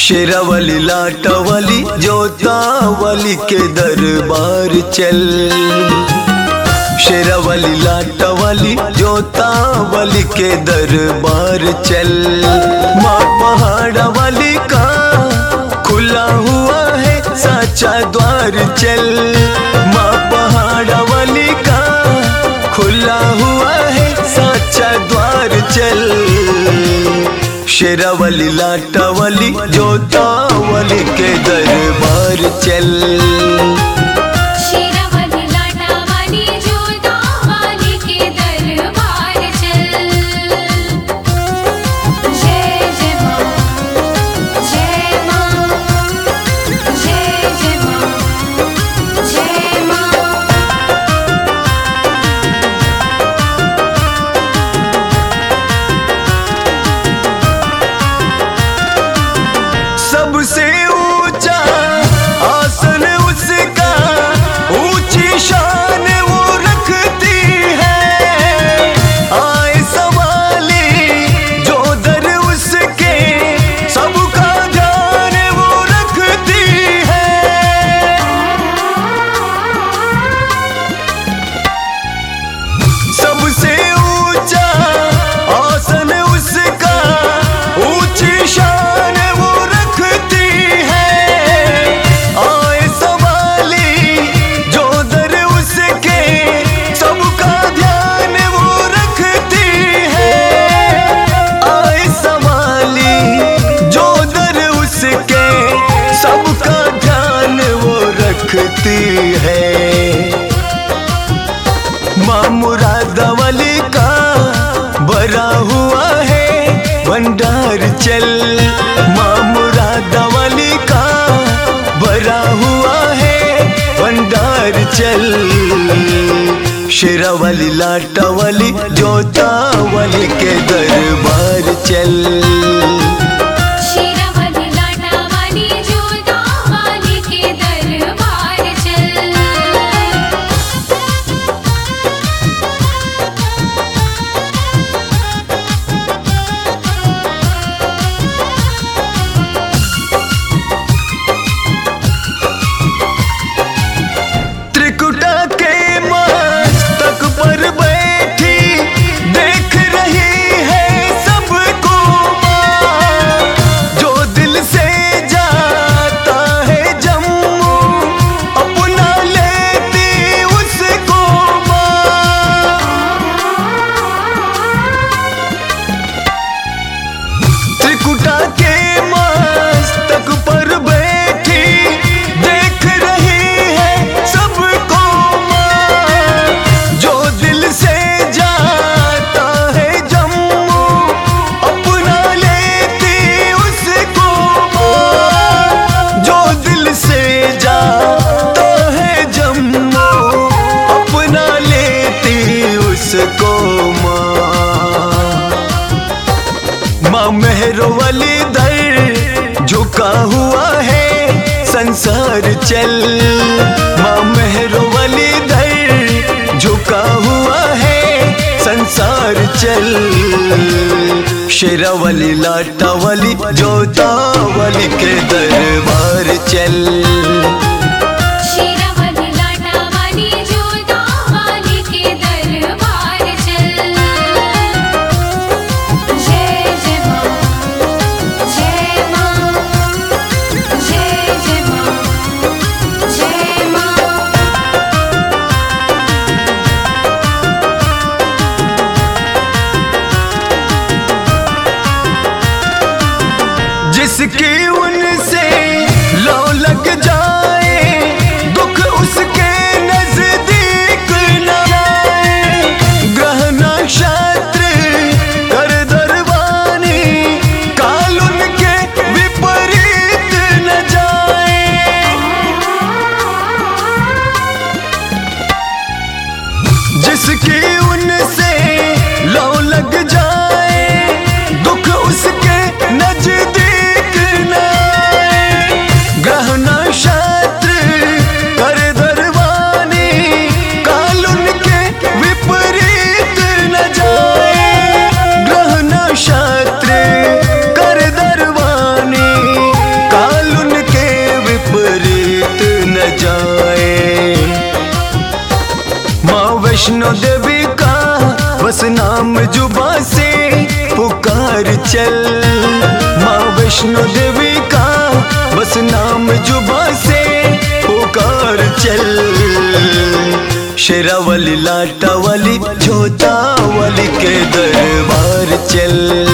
शेरावाली लाटावाली जोतावाली के दरबार चल। शेरावाली लाटावाली जोतावाली के दरबार चल। माँ पहाड़ा वाली का खुला हुआ है साचा द्वार चल। माँ पहाड़ा वाली का खुला हुआ है साचा द्वार चल। शेरावाली लाटावाली जोतावाली के दरबार चल। शेरावाली लाटावाली जोतावाली के दरबार चल। जय जय माँ, जय माँ, जय जय माँ, जय माँ। सबसे ऊंचा आसन उसका, ऊंची शान वो रखती है। आए सवाली जो दर उसके, सबका ध्यान वो रखती है। सबसे ऊंचा आसन उसका, ऊंची शान वो रखती है। आए सवाली जो दर उसके, सबका ध्यान वो रखती है। आए सवाली जो दर उसके, सबका ध्यान वो रखती है। माँ मुरादावाली का भरा हुआ है भंडार चल। माँ मुरादावाली का भरा हुआ है भंडार चल। शेरावाली लाटावाली जोतावाली के दरबार चल। शेरावाली लाटावाली जोतावाली के दरबार चल। त्रिकुटा के मस्तक पर बैठी देख रही है सबको माँ। जो दिल से जाता है जम्मू, अपना लेती उसको माँ। त्रिकुटा के मस्तक पर बैठी देख रही है सबको माँ। जो दिल से जाता है जम्मू, अपना लेती उसको माँ। जो दिल से जाता है जम्मू, अपना लेती उसको माँ। माँ मेहरवाली दर झुका हुआ है संसार चल। माँ मेहरवाली दर झुका हुआ है संसार चल। शेरावाली लाटावाली जोतावाली के दरबार चल। शेरावाली लाटावाली जोतावाली के दरबार चल। जय जय माँ, जय माँ, जय जय माँ, जय माँ। जिसकी उनसे लो लग जाए, दुख उसके नजदीक न आए। ग्रह नक्षत्र कर दरबानी, काल उनके विपरीत न जाए। जिसकी उनसे लो लग जाए, दुख उसके नजदीक न आए। ग्रह नक्षत्र कर दरबानी, काल उनके विपरीत न जाए। ग्रह नक्षत्र कर दरबानी, वैष्णो देवी का बस नाम जुबा से पुकार चल। माँ वैष्णो देवी का बस नाम जुबा से पुकार चल। शेरा वाली लाटा वाली जोता वाली के दरबार चल।